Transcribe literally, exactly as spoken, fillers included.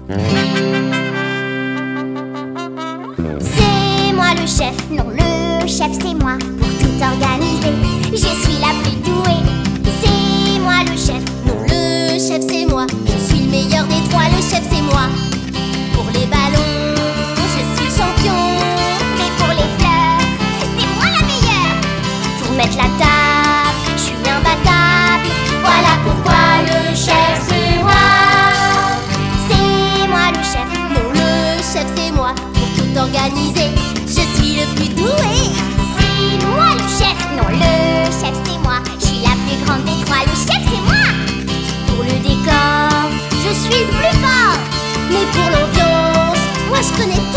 C'est moi le chef, non le chef c'est moi. Pour tout organiser, je suis la plus douée. C'est moi le chef, non le chef c'est moi. Je suis le meilleur des trois, le chef c'est moi. Pour les ballons, je suis le champion. Mais pour les fleurs, c'est moi la meilleure. Pour mettre la table, je suis imbattable. Voilà pourquoi le chef c'est moi. C'est moi le chef, non le chef c'est moi. Pour tout organiser, je suis le plus doué. C'est moi le chef, non le chef c'est moi. Je suis la plus grande des trois, le chef c'est moi. Pour le décor, je suis le plus fort. Mais pour l'ambiance, moi je connais